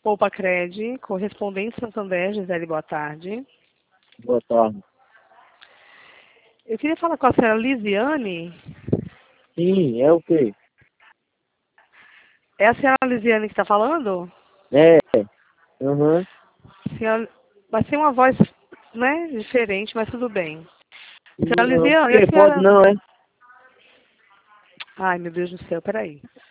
Poupa Cred, correspondente Santander, Gisele, boa tarde. Boa tarde. Eu queria falar com a senhora Lisiane. Sim, é o quê? É a senhora Lisiane que está falando? É. Uhum. Senhora, vai ser uma voz, né, diferente, mas tudo bem. Senhora Não, por Lisiane, quê? a Pode senhora... não, é? Ai, meu Deus do céu, peraí.